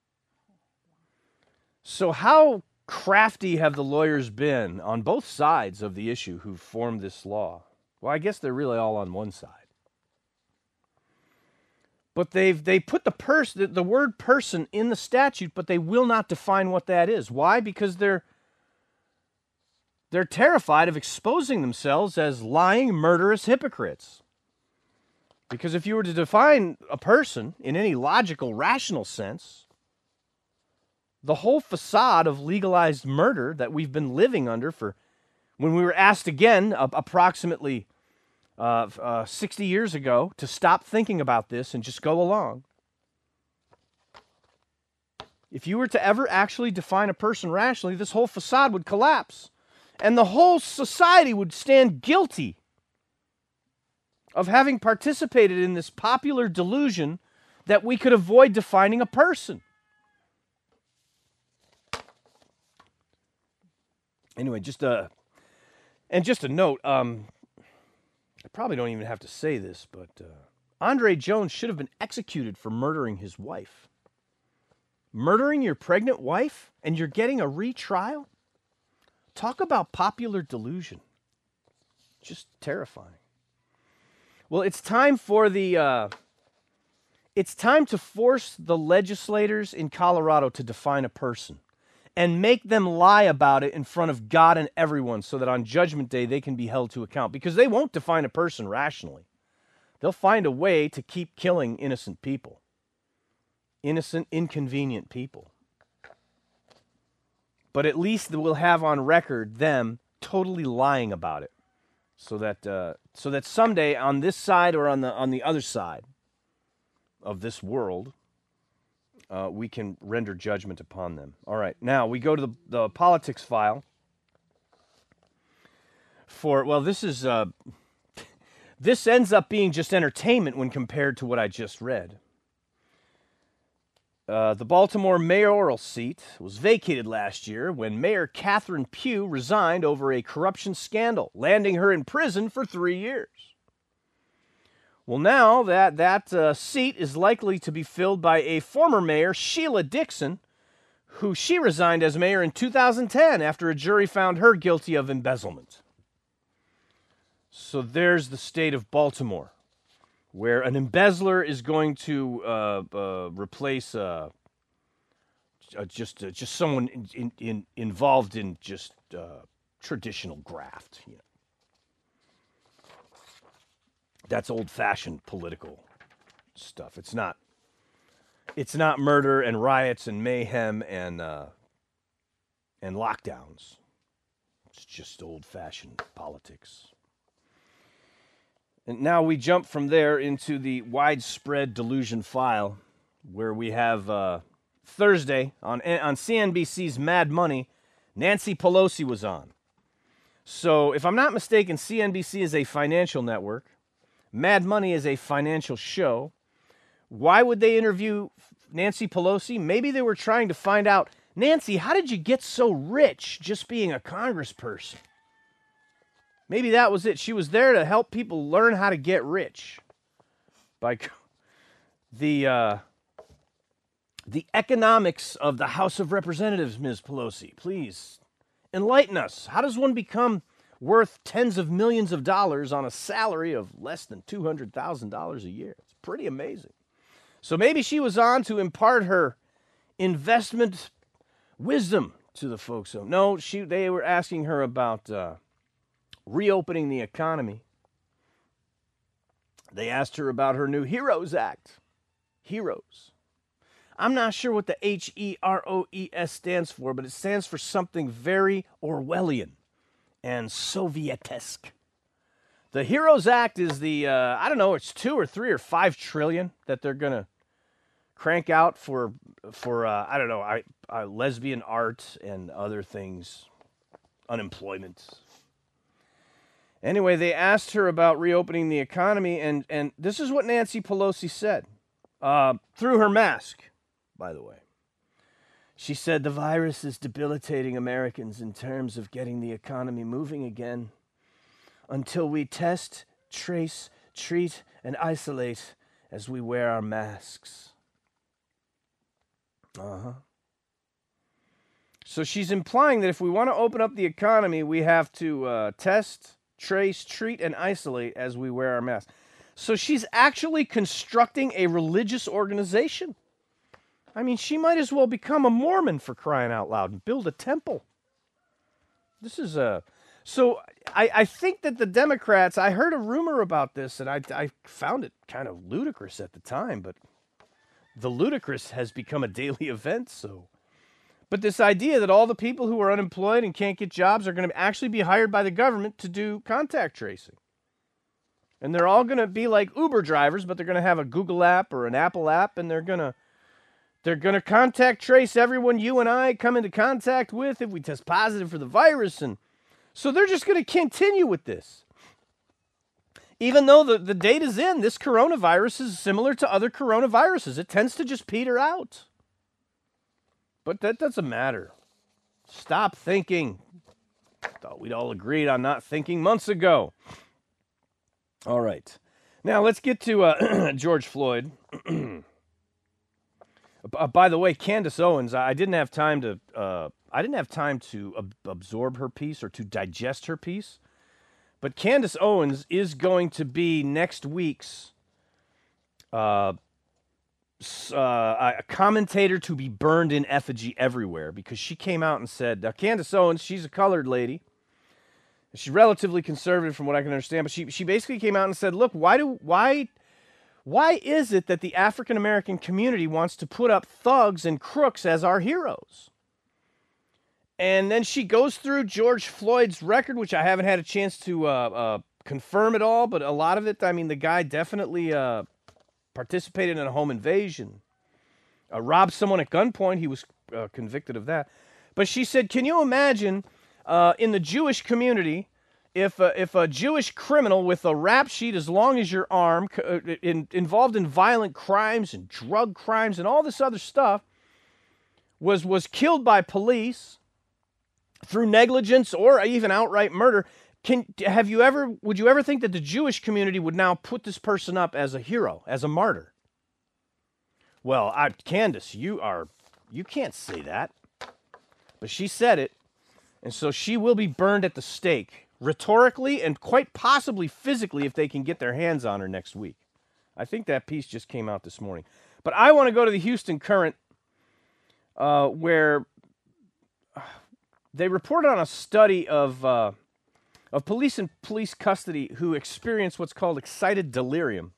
So how crafty have the lawyers been on both sides of the issue who formed this law? Well, I guess they're really all on one side. But they've they put the pers- the, the word person in the statute, but they will not define what that is. Why? Because they're they're terrified of exposing themselves as lying, murderous hypocrites. Because if you were to define a person in any logical, rational sense, the whole facade of legalized murder that we've been living under for, when we were asked again uh, approximately uh, uh, sixty years ago to stop thinking about this and just go along. If you were to ever actually define a person rationally, this whole facade would collapse. And the whole society would stand guilty of having participated in this popular delusion that we could avoid defining a person. Anyway, just a, and just a note, um, I probably don't even have to say this, but uh, Andre Jones should have been executed for murdering his wife. Murdering your pregnant wife and you're getting a retrial? Talk about popular delusion. Just terrifying. Well, it's time for the, uh, it's time to force the legislators in Colorado to define a person and make them lie about it in front of God and everyone so that on Judgment Day they can be held to account. Because they won't define a person rationally. They'll find a way to keep killing innocent people. Innocent, inconvenient people. But at least we'll have on record them totally lying about it. So that uh, so that someday on this side or on the on the other side of this world, uh, we can render judgment upon them. All right, now we go to the, the politics file. For well, this is uh, this ends up being just entertainment when compared to what I just read. Uh, the Baltimore mayoral seat was vacated last year when Mayor Catherine Pugh resigned over a corruption scandal, landing her in prison for three years. Well, now that that uh, seat is likely to be filled by a former mayor, Sheila Dixon, who she resigned as mayor in two thousand ten after a jury found her guilty of embezzlement. So there's the state of Baltimore, where an embezzler is going to uh, uh, replace uh, uh, just uh, just someone in, in, in involved in just uh, traditional graft. You know. That's old-fashioned political stuff. It's not. It's not murder and riots and mayhem and uh, and lockdowns. It's just old-fashioned politics. And now we jump from there into the widespread delusion file, where we have uh, Thursday on on C N B C's Mad Money, Nancy Pelosi was on. So if I'm not mistaken, C N B C is a financial network. Mad Money is a financial show. Why would they interview Nancy Pelosi? Maybe they were trying to find out, Nancy, how did you get so rich just being a congressperson? Maybe that was it. She was there to help people learn how to get rich. By the uh, the economics of the House of Representatives, Miz Pelosi, please enlighten us. How does one become worth tens of millions of dollars on a salary of less than two hundred thousand dollars a year? It's pretty amazing. So maybe she was on to impart her investment wisdom to the folks. No, she they were asking her about Uh, reopening the economy. They asked her about her new HEROES Act. HEROES. I'm not sure what the H E R O E S stands for, but it stands for something very Orwellian and Sovietesque. The HEROES Act is the, uh, I don't know, it's two or three or five trillion that they're going to crank out for, for uh, I don't know, I, I, lesbian art and other things, unemployment. Anyway, they asked her about reopening the economy, and, and this is what Nancy Pelosi said, uh, through her mask, by the way. She said, the virus is debilitating Americans in terms of getting the economy moving again. Until we test, trace, treat, and isolate as we wear our masks. Uh-huh. So she's implying that if we want to open up the economy, we have to uh, test, trace, treat, and isolate as we wear our masks. So she's actually constructing a religious organization. I mean, she might as well become a Mormon, for crying out loud, and build a temple. This is a... So I, I think that the Democrats, I heard a rumor about this, and I, I found it kind of ludicrous at the time, but the ludicrous has become a daily event, so... But this idea that all the people who are unemployed and can't get jobs are going to actually be hired by the government to do contact tracing. And they're all going to be like Uber drivers, but they're going to have a Google app or an Apple app, and they're going to they're going to contact trace everyone you and I come into contact with if we test positive for the virus. And so they're just going to continue with this. Even though the, the data's in, this coronavirus is similar to other coronaviruses. It tends to just peter out. But that doesn't matter. Stop thinking. Thought we'd all agreed on not thinking months ago. All right. Now let's get to uh, George Floyd. uh, by the way, Candace Owens, I didn't have time to uh, I didn't have time to ab- absorb her piece or to digest her piece. But Candace Owens is going to be next week's uh, uh, a commentator to be burned in effigy everywhere, because she came out and said, now Candace Owens, she's a colored lady. She's relatively conservative from what I can understand, but she she basically came out and said, look, why do why why is it that the African American community wants to put up thugs and crooks as our heroes? And then she goes through George Floyd's record, which I haven't had a chance to uh, uh, confirm at all, but a lot of it, I mean, the guy definitely uh, participated in a home invasion, uh, robbed someone at gunpoint. He was uh, convicted of that. But she said, can you imagine uh, in the Jewish community, if uh, if a Jewish criminal with a rap sheet as long as your arm, uh, in, involved in violent crimes and drug crimes and all this other stuff, was was killed by police through negligence or even outright murder, can have you ever would you ever think that the Jewish community would now put this person up as a hero, as a martyr? Well, I, Candace, you are you can't say that. But she said it, and so she will be burned at the stake, rhetorically and quite possibly physically if they can get their hands on her next week. I think that piece just came out this morning. But I want to go to the Houston Current, uh, where they reported on a study of uh, of police in police custody who experienced what's called excited delirium.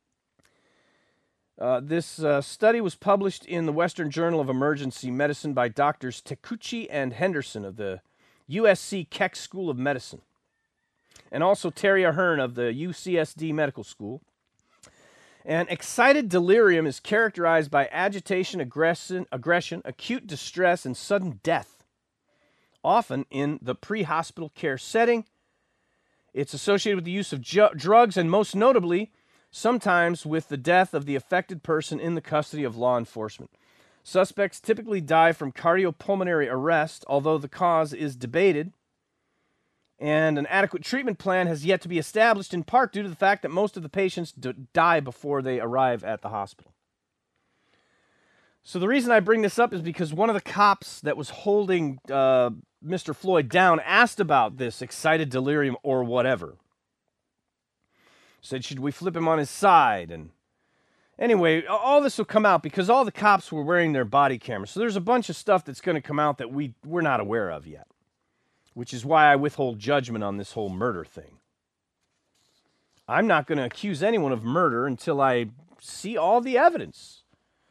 Uh, this uh, study was published in the Western Journal of Emergency Medicine by Doctors Takuchi and Henderson of the U S C Keck School of Medicine, and also Terry Ahern of the U C S D Medical School. And excited delirium is characterized by agitation, aggression, aggression, acute distress, and sudden death, often in the pre-hospital care setting. It's associated with the use of ju- drugs, and most notably, sometimes with the death of the affected person in the custody of law enforcement. Suspects typically die from cardiopulmonary arrest, although the cause is debated, and an adequate treatment plan has yet to be established, in part due to the fact that most of the patients d- die before they arrive at the hospital. So the reason I bring this up is because one of the cops that was holding uh, Mister Floyd down asked about this excited delirium or whatever. Said, should we flip him on his side? And anyway, all this will come out because all the cops were wearing their body cameras. So there's a bunch of stuff that's going to come out that we, we're not aware of yet, which is why I withhold judgment on this whole murder thing. I'm not going to accuse anyone of murder until I see all the evidence.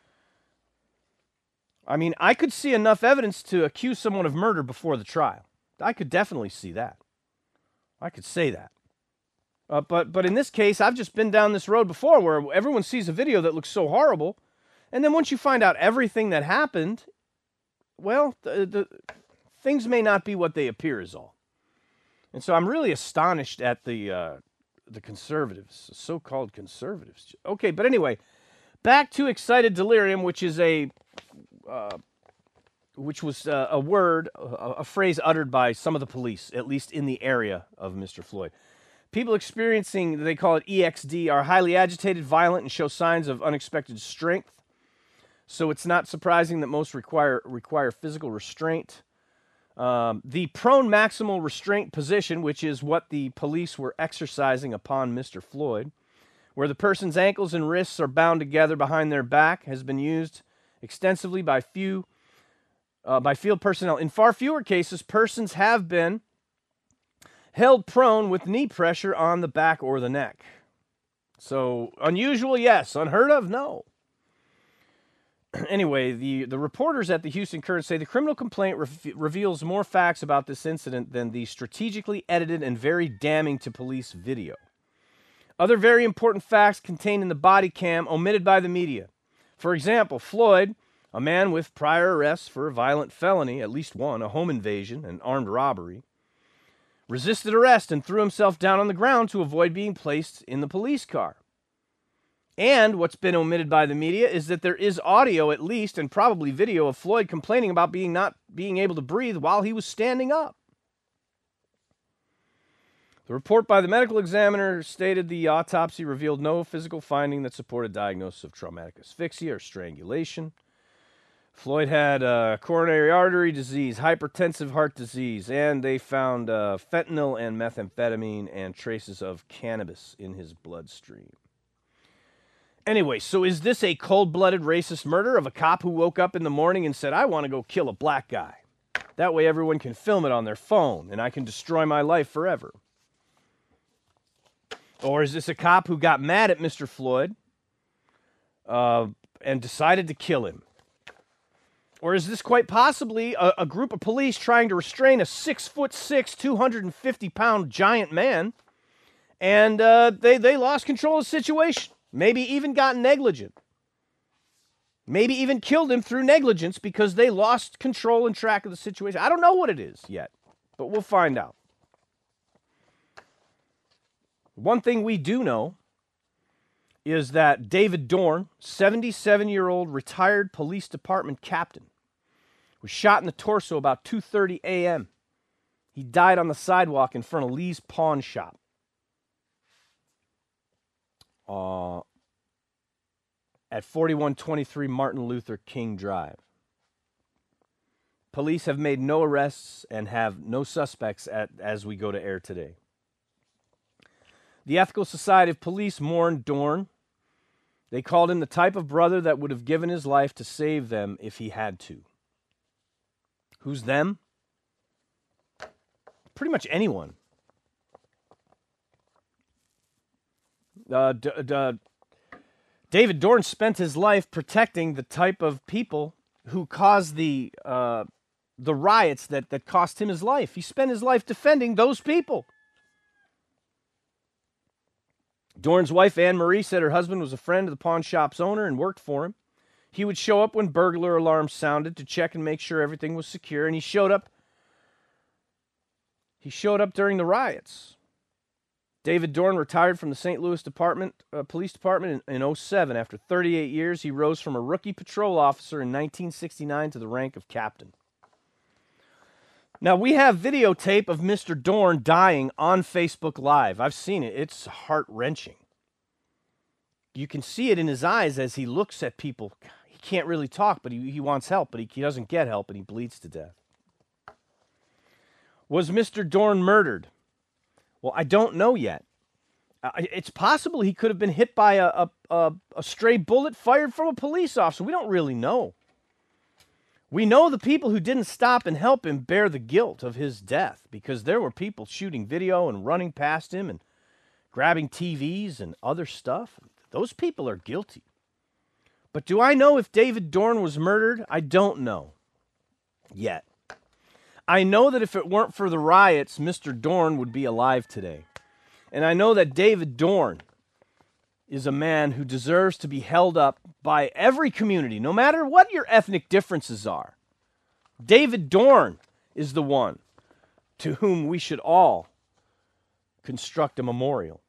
I mean, I could see enough evidence to accuse someone of murder before the trial. I could definitely see that. I could say that. Uh, but but in this case, I've just been down this road before where everyone sees a video that looks so horrible, and then once you find out everything that happened, well, the, the things may not be what they appear is all. And so I'm really astonished at the uh, the conservatives, so-called conservatives. Okay, but anyway, back to excited delirium, which is a uh, which was uh, a word, a, a phrase uttered by some of the police, at least in the area of Mister Floyd. People experiencing, they call it E X D, are highly agitated, violent, and show signs of unexpected strength. So it's not surprising that most require require physical restraint. Um, the prone maximal restraint position, which is what the police were exercising upon Mister Floyd, where the person's ankles and wrists are bound together behind their back, has been used extensively by few uh, by field personnel. In far fewer cases, persons have been held prone with knee pressure on the back or the neck. So, unusual, yes. Unheard of, no. Anyway, the, the reporters at the Houston Courant say the criminal complaint re- reveals more facts about this incident than the strategically edited and very damning to police video. Other very important facts contained in the body cam omitted by the media. For example, Floyd, a man with prior arrests for a violent felony, at least one, a home invasion, and armed robbery, resisted arrest and threw himself down on the ground to avoid being placed in the police car. And what's been omitted by the media is that there is audio, at least, and probably video of Floyd complaining about being not being able to breathe while he was standing up. The report by the medical examiner stated the autopsy revealed no physical finding that supported diagnosis of traumatic asphyxia or strangulation. Floyd had uh, coronary artery disease, hypertensive heart disease, and they found uh, fentanyl and methamphetamine and traces of cannabis in his bloodstream. Anyway, so is this a cold-blooded racist murder of a cop who woke up in the morning and said, I want to go kill a black guy? That way everyone can film it on their phone and I can destroy my life forever. Or is this a cop who got mad at Mister Floyd uh, and decided to kill him? Or is this quite possibly a, a group of police trying to restrain a six foot six, two hundred fifty pound giant man, and uh, they, they lost control of the situation? Maybe even got negligent. Maybe even killed him through negligence because they lost control and track of the situation. I don't know what it is yet, but we'll find out. One thing we do know is that David Dorn, seventy-seven-year-old retired police department captain, was shot in the torso about two thirty a.m. He died on the sidewalk in front of Lee's Pawn Shop. Uh, at forty-one twenty-three Martin Luther King Drive. Police have made no arrests and have no suspects at, as we go to air today. The Ethical Society of Police mourned Dorn. They called him the type of brother that would have given his life to save them if he had to. Who's them? Pretty much anyone. Uh, d- d- David Dorn spent his life protecting the type of people who caused the uh, the riots that, that cost him his life. He spent his life defending those people. Dorn's wife, Anne Marie, said her husband was a friend of the pawn shop's owner and worked for him. He would show up when burglar alarms sounded to check and make sure everything was secure, and he showed up. He showed up during the riots. David Dorn retired from the Saint Louis Department, uh, Police Department in, in oh seven. After thirty-eight years, he rose from a rookie patrol officer in nineteen sixty-nine to the rank of captain. Now, we have videotape of Mister Dorn dying on Facebook Live. I've seen it. It's heart-wrenching. You can see it in his eyes as he looks at people. He can't really talk, but he, he wants help, but he, he doesn't get help, and he bleeds to death. Was Mister Dorn murdered? Well, I don't know yet. Uh, it's possible he could have been hit by a, a, a, a stray bullet fired from a police officer. We don't really know. We know the people who didn't stop and help him bear the guilt of his death because there were people shooting video and running past him and grabbing T Vs and other stuff. Those people are guilty. But do I know if David Dorn was murdered? I don't know yet. I know that if it weren't for the riots, Mister Dorn would be alive today. And I know that David Dorn is a man who deserves to be held up by every community, no matter what your ethnic differences are. David Dorn is the one to whom we should all construct a memorial.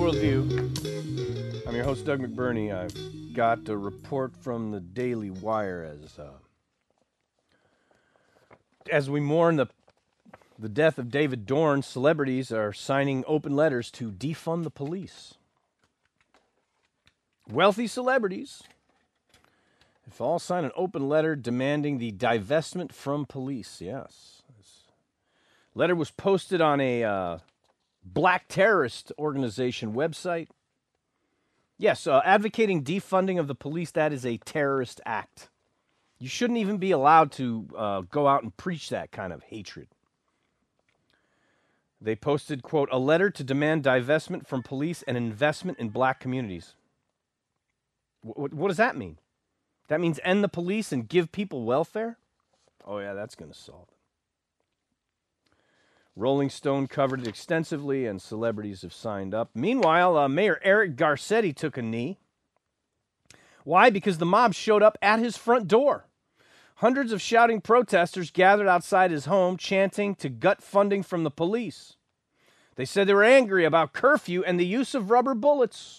Worldview. I'm your host, Doug McBurney. I've got a report from the Daily Wire as uh, as we mourn the the death of David Dorn. Celebrities are signing open letters to defund the police. Wealthy celebrities have all signed an open letter demanding the divestment from police. Yes, this letter was posted on a uh, black terrorist organization website. Yes, uh, advocating defunding of the police, that is a terrorist act. You shouldn't even be allowed to uh, go out and preach that kind of hatred. They posted, quote, a letter to demand divestment from police and investment in black communities. W- what does that mean? That means end the police and give people welfare? Oh, yeah, that's going to solve it. Rolling Stone covered it extensively, and celebrities have signed up. Meanwhile, uh, Mayor Eric Garcetti took a knee. Why? Because the mob showed up at his front door. Hundreds of shouting protesters gathered outside his home, chanting to gut funding from the police. They said they were angry about curfew and the use of rubber bullets.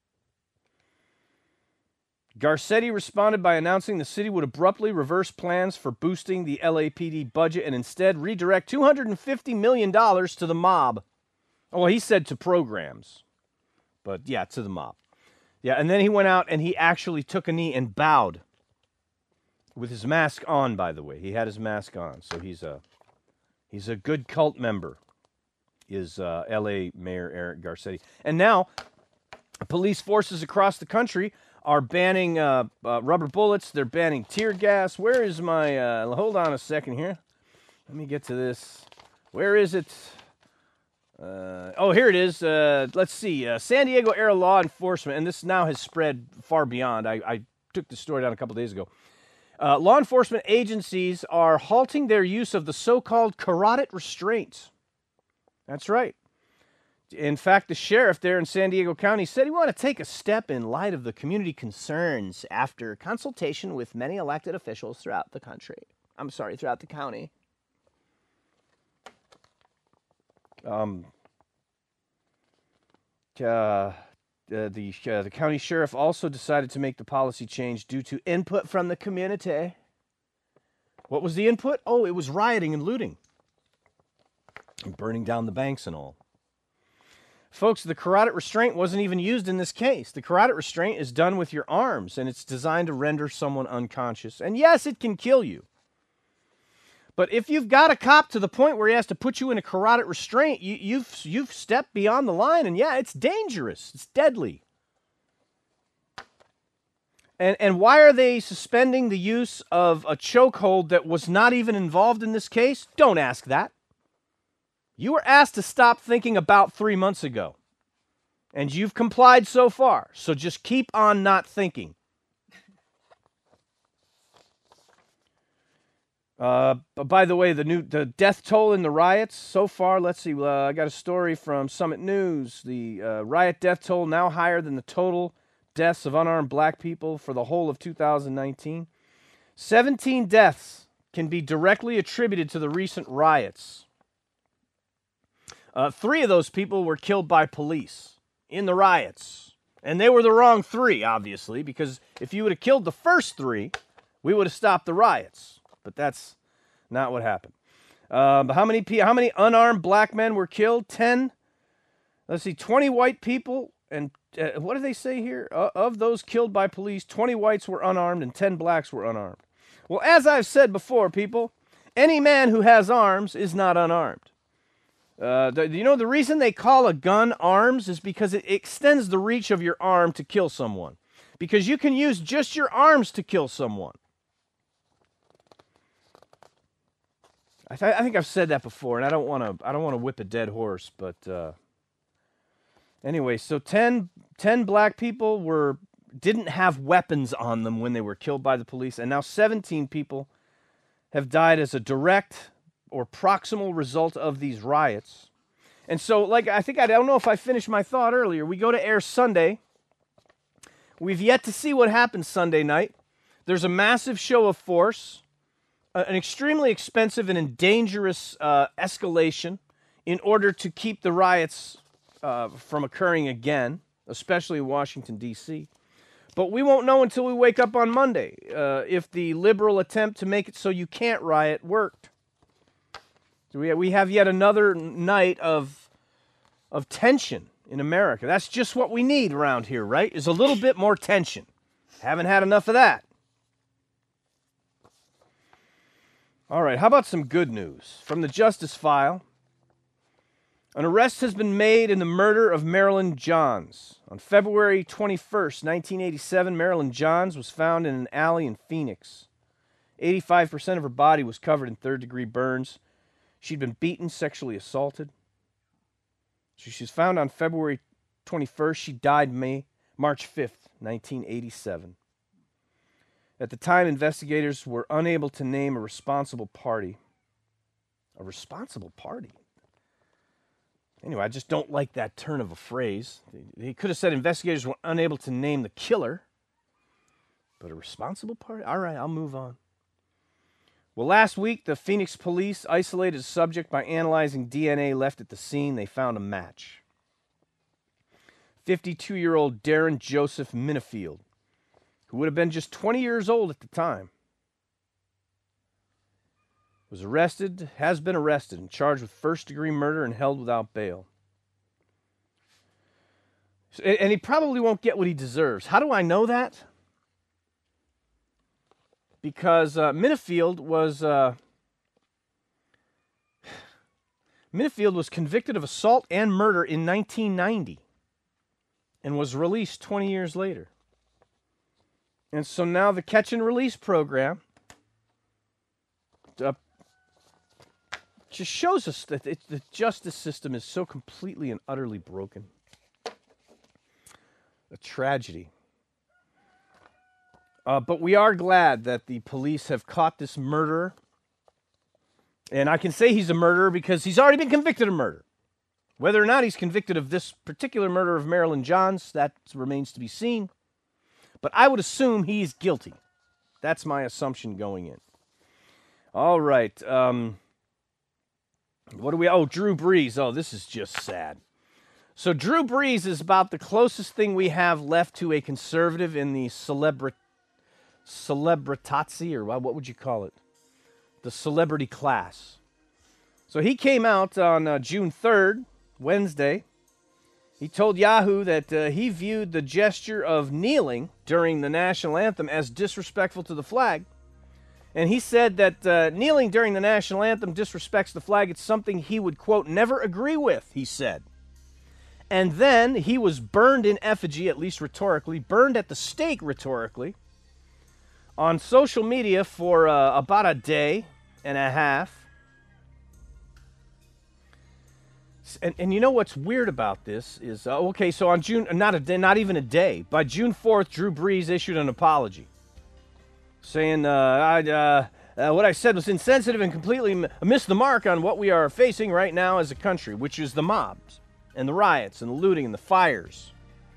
Garcetti responded by announcing the city would abruptly reverse plans for boosting the L A P D budget and instead redirect two hundred fifty million dollars to the mob. Oh, well, he said to programs. But yeah, to the mob. Yeah, and then he went out and he actually took a knee and bowed. With his mask on, by the way. He had his mask on, so he's a he's a good cult member, is uh, L A Mayor Eric Garcetti. And now, police forces across the country are banning uh, uh, rubber bullets. They're banning tear gas. Where is my... Uh, hold on a second here. Let me get to this. Where is it? Uh, oh, here it is. Uh, let's see. Uh, San Diego Area Law Enforcement, and this now has spread far beyond. I, I took the story down a couple days ago. Uh, law enforcement agencies are halting their use of the so-called carotid restraint. That's right. In fact, the sheriff there in San Diego County said he wanted to take a step in light of the community concerns after consultation with many elected officials throughout the country. I'm sorry, throughout the county. Um, uh, uh, the uh, the county sheriff also decided to make the policy change due to input from the community. What was the input? Oh, it was rioting and looting. And burning down the banks and all. Folks, the carotid restraint wasn't even used in this case. The carotid restraint is done with your arms, and it's designed to render someone unconscious. And yes, it can kill you. But if you've got a cop to the point where he has to put you in a carotid restraint, you, you've you've stepped beyond the line, and yeah, it's dangerous. It's deadly. And and why are they suspending the use of a chokehold that was not even involved in this case? Don't ask that. You were asked to stop thinking about three months ago, and you've complied so far. So just keep on not thinking. Uh, but by the way, the new the death toll in the riots so far. Let's see. Uh, I got a story from Summit News. The uh, riot death toll now higher than the total deaths of unarmed black people for the whole of two thousand nineteen. seventeen deaths can be directly attributed to the recent riots. Uh, three of those people were killed by police in the riots. And they were the wrong three, obviously, because if you would have killed the first three, we would have stopped the riots. But that's not what happened. Uh, but how many how many unarmed black men were killed? Ten. Let's see, twenty white people. And uh, what do they say here? Uh, of those killed by police, twenty whites were unarmed and ten blacks were unarmed. Well, as I've said before, people, any man who has arms is not unarmed. Uh, the, you know, the reason they call a gun arms is because it extends the reach of your arm to kill someone. Because you can use just your arms to kill someone. I, th- I think I've said that before, and I don't want to. I don't want to whip a dead horse, but uh, anyway, so ten, ten black people were didn't have weapons on them when they were killed by the police, and now seventeen people have died as a direct or proximal result of these riots. And so, like, I think, I don't know if I finished my thought earlier. We go to air Sunday. We've yet to see what happens Sunday night. There's a massive show of force, uh, an extremely expensive and dangerous uh, escalation in order to keep the riots uh, from occurring again, especially in Washington, D C But we won't know until we wake up on Monday uh, if the liberal attempt to make it so you can't riot worked. So we we have yet another night of of tension in America. That's just what we need around here, right? Is a little bit more tension. Haven't had enough of that. All right, how about some good news? From the Justice File. An arrest has been made in the murder of Marilyn Johns. On February twenty-first, nineteen eighty-seven, Marilyn Johns was found in an alley in Phoenix. eighty-five percent of her body was covered in third-degree burns. She'd been beaten, sexually assaulted. So she was found on February twenty-first. She died May, March fifth, nineteen eighty-seven. At the time, investigators were unable to name a responsible party. A responsible party? Anyway, I just don't like that turn of a phrase. He could have said investigators were unable to name the killer. But a responsible party? All right, I'll move on. Well, last week, the Phoenix police isolated a subject by analyzing D N A left at the scene. They found a match. fifty-two-year-old Darren Joseph Minifield, who would have been just twenty years old at the time, was arrested, has been arrested, and charged with first-degree murder and held without bail. And he probably won't get what he deserves. How do I know that? Because uh, Minifield was uh, Minifield was convicted of assault and murder in nineteen ninety and was released twenty years later. And so now the catch and release program uh, just shows us that it, the justice system is so completely and utterly broken. A tragedy. Uh, but we are glad that the police have caught this murderer. And I can say he's a murderer because he's already been convicted of murder. Whether or not he's convicted of this particular murder of Marilyn Johns, that remains to be seen. But I would assume he's guilty. That's my assumption going in. All right. Um, what do we... Oh, Drew Brees. Oh, this is just sad. So Drew Brees is about the closest thing we have left to a conservative in the celebra- celebritazzi, or what would you call it? The celebrity class. So he came out on uh, June third, Wednesday. He told Yahoo that uh, he viewed the gesture of kneeling during the national anthem as disrespectful to the flag. And he said that uh, kneeling during the national anthem disrespects the flag. It's something he would, quote, never agree with, he said. And then he was burned in effigy, at least rhetorically, burned at the stake rhetorically, on social media for uh, about a day and a half. And, and you know what's weird about this is, uh, okay, so on June, not a day, not even a day, by June fourth, Drew Brees issued an apology, saying, uh, I, uh, uh, what I said was insensitive and completely m- missed the mark on what we are facing right now as a country, which is the mobs, and the riots, and the looting, and the fires,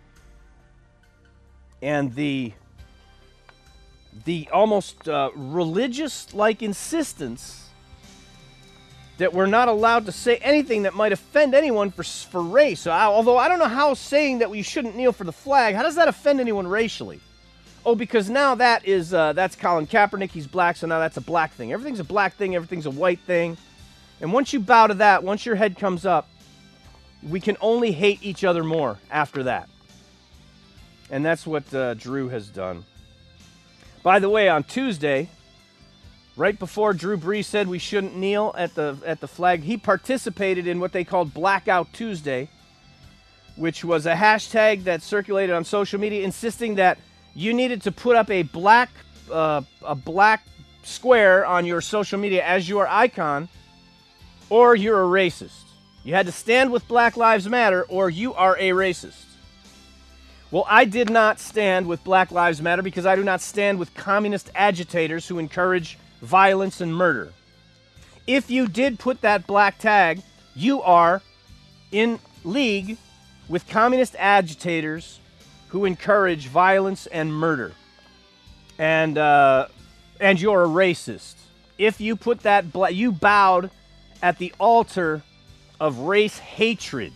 and the, the almost uh, religious-like insistence that we're not allowed to say anything that might offend anyone for for race. So I, although I don't know how saying that we shouldn't kneel for the flag, how does that offend anyone racially? Oh, because now that is uh, that's Colin Kaepernick. He's black, so now that's a black thing. Everything's a black thing. Everything's a white thing. And once you bow to that, once your head comes up, we can only hate each other more after that. And that's what uh, Drew has done. By the way, on Tuesday, right before Drew Brees said we shouldn't kneel at the at the flag, he participated in what they called Blackout Tuesday, which was a hashtag that circulated on social media insisting that you needed to put up a black uh, a black square on your social media as your icon, or you're a racist. You had to stand with Black Lives Matter, or you are a racist. Well, I did not stand with Black Lives Matter because I do not stand with communist agitators who encourage violence and murder. If you did put that black tag, you are in league with communist agitators who encourage violence and murder. And uh, and you're a racist. If you put that black, you bowed at the altar of race hatred.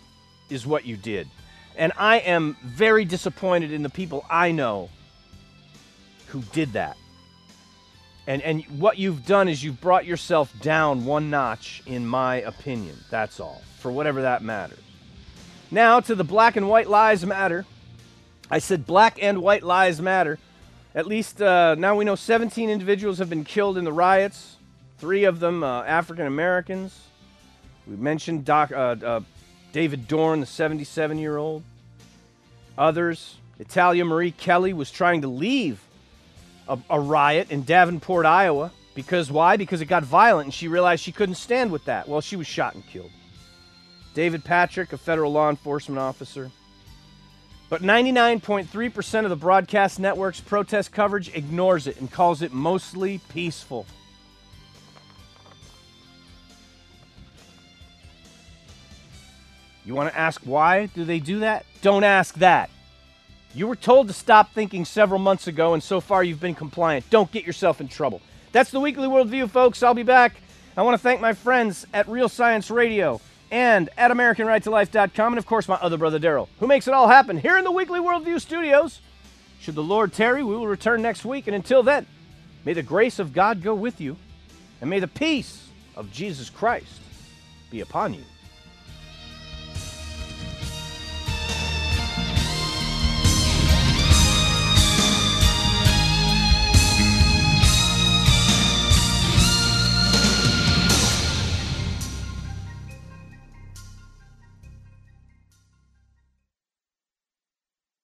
is what you did. And I am very disappointed in the people I know who did that. And and what you've done is you've brought yourself down one notch, in my opinion. That's all, for whatever that matters. Now to the black and white lives matter. I said black and white lives matter. At least uh, now we know seventeen individuals have been killed in the riots. Three of them uh, African Americans. We mentioned Doc, uh, uh, David Dorn, the seventy-seven-year-old. Others, Italia Marie Kelly was trying to leave A, a riot in Davenport, Iowa. Because why? Because it got violent and she realized she couldn't stand with that. Well, she was shot and killed. David Patrick, a federal law enforcement officer. But ninety-nine point three percent of the broadcast network's protest coverage ignores it and calls it mostly peaceful. You want to ask why do they do that? Don't ask that. You were told to stop thinking several months ago, and so far you've been compliant. Don't get yourself in trouble. That's the Weekly Worldview, folks. I'll be back. I want to thank my friends at Real Science Radio and at American Right to Life dot com, and of course my other brother Daryl, who makes it all happen here in the Weekly Worldview studios. Should the Lord tarry, we will return next week, and until then, may the grace of God go with you, and may the peace of Jesus Christ be upon you.